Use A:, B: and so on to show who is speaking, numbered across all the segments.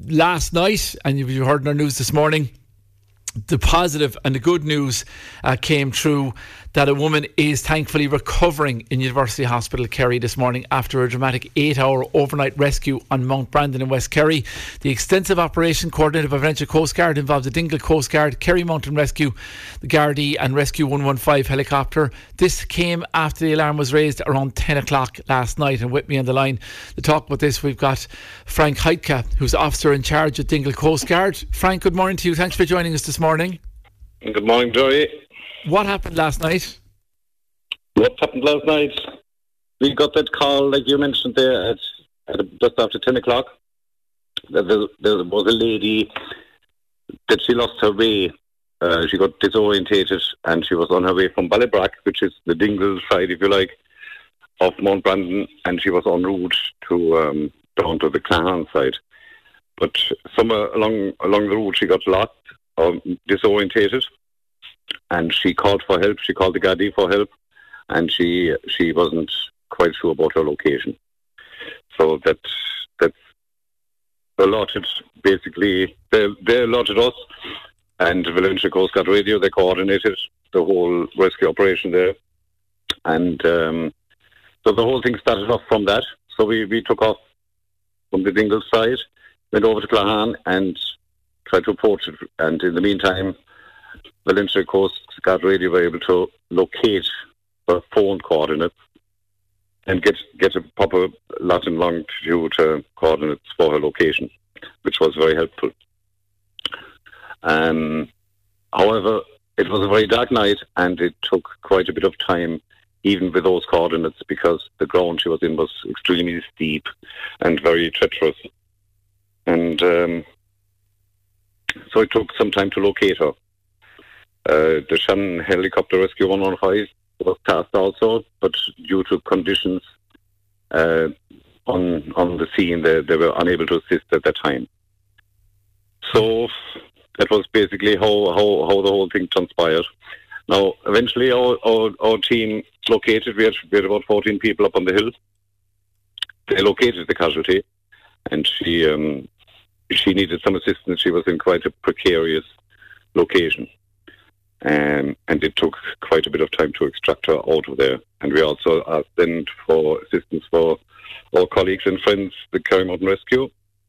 A: last night, and you heard in our news this morning, the positive and the good news came through that a woman is thankfully recovering in University Hospital Kerry this morning after a dramatic 8-hour overnight rescue on Mount Brandon in West Kerry. The extensive operation, coordinated by Valentia Coast Guard, involved the Dingle Coast Guard, Kerry Mountain Rescue, the Gardaí and Rescue 115 helicopter. This came after the alarm was raised around 10 o'clock last night. And with me on the line to talk about this, we've got Frank Heitka, who's officer in charge at Dingle Coast Guard. Frank, good morning to you. Thanks for joining us this morning.
B: Good morning, Joey.
A: What happened last night?
B: What happened last night? We got that call, like you mentioned there, at just after 10 o'clock. That there was a lady that she lost her way. She got disorientated and she was on her way from Ballybrack, which is the Dingle side, if you like, of Mount Brandon, and she was en route to down to the Clahan side. But somewhere along the route she got lost or disorientated, and she called for help. She called the Gardaí for help, and she wasn't quite sure about her location. So that's allotted, basically, they allotted us, and Valentia Coast Guard Radio, they coordinated the whole rescue operation there. And so the whole thing started off from that. So we took off from the Dingle side, went over to Clahan and tried to approach it. And in the meantime, Valentia Coast Guard Radio were able to locate her phone coordinates and get a proper lat and longitude coordinates for her location, which was very helpful. However, it was a very dark night, and it took quite a bit of time, even with those coordinates, because the ground she was in was extremely steep and very treacherous. And so it took some time to locate her. The Shannon Helicopter Rescue 115 was tasked also, but due to conditions on the scene, they were unable to assist at that time. So that was basically how the whole thing transpired. Now, eventually, our team located. We had about 14 people up on the hill. They located the casualty, and she needed some assistance. She was in quite a precarious location. And it took quite a bit of time to extract her out of there. And we also asked then for assistance for our colleagues and friends, the Kerry Mountain Rescue,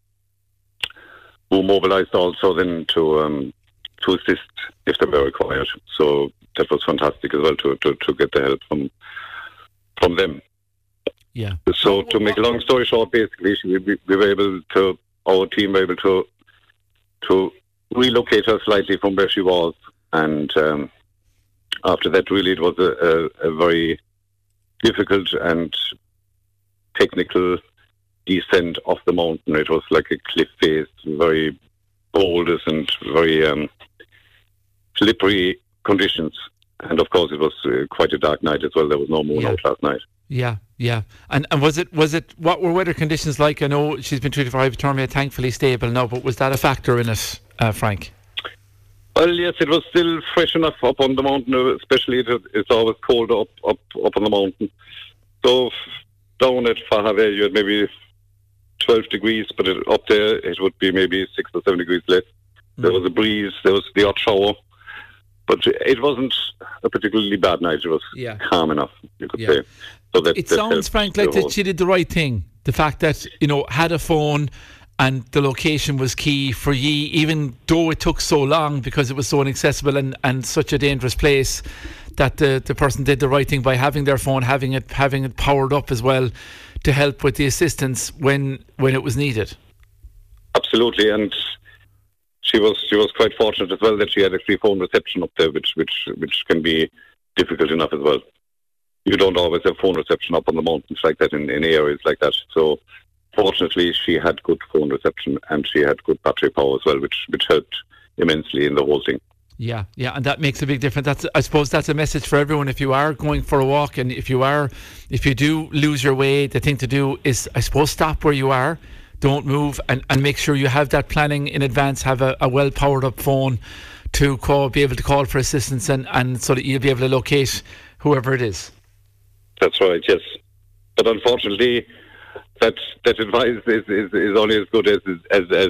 B: who mobilised also then to assist if they were required. So that was fantastic as well to get the help from them.
A: Yeah.
B: So to make a long story short, basically, we were able to, our team were able to relocate her slightly from where she was. And after that, really, it was a very difficult and technical descent off the mountain. It was like a cliff face, very boulders and very slippery conditions. And of course, it was quite a dark night as well. There was no moon out last night.
A: Yeah. And was it? What were weather conditions like? I know she's been treated for hypothermia, thankfully stable now, but was that a factor in it, Frank?
B: Well, yes, it was still fresh enough up on the mountain, especially it's always cold up on the mountain. So down at Fahave, you had maybe 12 degrees, but up there it would be maybe 6 or 7 degrees less. There was a breeze, there was the odd shower, but it wasn't a particularly bad night. It was calm enough, you could say. So
A: it sounds, Frank, like that she did the right thing. The fact that, had a phone and the location was key for ye, even though it took so long because it was so inaccessible and such a dangerous place, that the person did the right thing by having their phone, having it powered up as well to help with the assistance when it was needed.
B: Absolutely, and she was quite fortunate as well that she had a free phone reception up there, which can be difficult enough as well. You don't always have phone reception up on the mountains like that in areas like that. So fortunately, she had good phone reception and she had good battery power as well, which helped immensely in the whole thing.
A: Yeah, and that makes a big difference. I suppose that's a message for everyone. If you are going for a walk and if you do lose your way, the thing to do is, I suppose, stop where you are, don't move, and make sure you have that planning in advance, have a well powered up phone to be able to call for assistance and so that you'll be able to locate whoever it is.
B: That's right, yes. But unfortunately, that advice is only as good as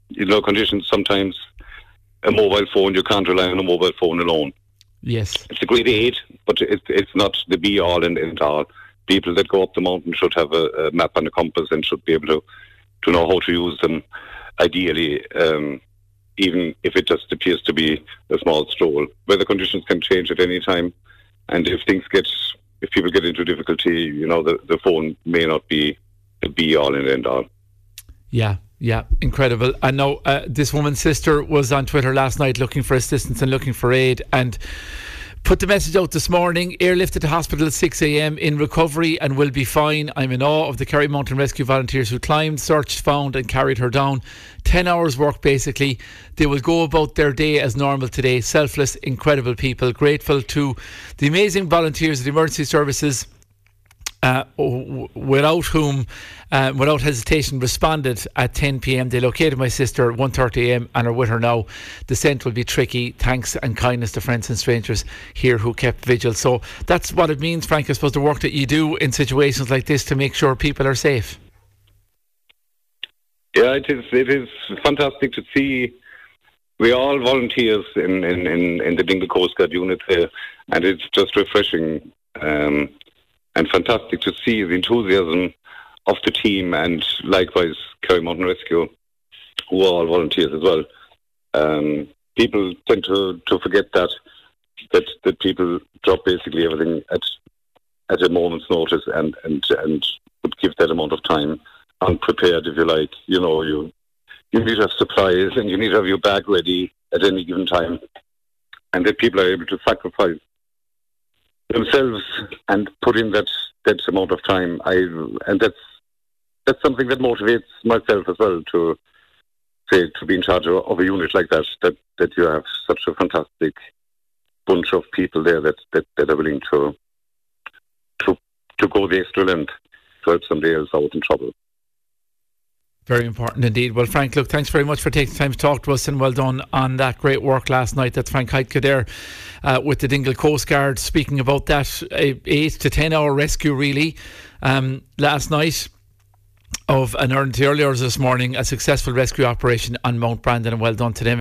B: conditions, sometimes a mobile phone, you can't rely on a mobile phone alone.
A: Yes.
B: It's a great aid, but it's not the be-all and end-all. People that go up the mountain should have a map and a compass and should be able to know how to use them, ideally, even if it just appears to be a small stroll. Weather conditions can change at any time, and if people get into difficulty, the phone may not be the be-all and end-all.
A: Yeah, incredible. I know this woman's sister was on Twitter last night looking for assistance and looking for aid, and put the message out this morning: airlifted to hospital at 6 a.m. in recovery and will be fine. I'm in awe of the Kerry Mountain Rescue volunteers who climbed, searched, found and carried her down. 10 hours work basically. They will go about their day as normal today. Selfless, incredible people. Grateful to the amazing volunteers of the emergency services, without hesitation responded at 10 p.m. They located my sister at 1:30 a.m. and are with her now. Descent will be tricky. Thanks and kindness to friends and strangers here who kept vigil. So that's what it means, Frank, I suppose, the work that you do in situations like this to make sure people are safe.
B: Yeah, it is fantastic to see. We are all volunteers in the Dingle Coast Guard unit there, and it's just refreshing and fantastic to see the enthusiasm of the team, and likewise Kerry Mountain Rescue, who are all volunteers as well. People tend to forget that people drop basically everything at a moment's notice and would give that amount of time unprepared, if you like. You need to have supplies and you need to have your bag ready at any given time, and that people are able to sacrifice themselves and put in that amount of time. And that's something that motivates myself as well to be in charge of a unit like that you have such a fantastic bunch of people there that are willing to go the extra length to help somebody else out in trouble.
A: Very important indeed. Well, Frank, look, thanks very much for taking the time to talk to us, and well done on that great work last night. That's Frank Heitka there with the Dingle Coast Guard, speaking about that 8 to 10 hour rescue really last night of an early hours this morning, a successful rescue operation on Mount Brandon, and well done to them.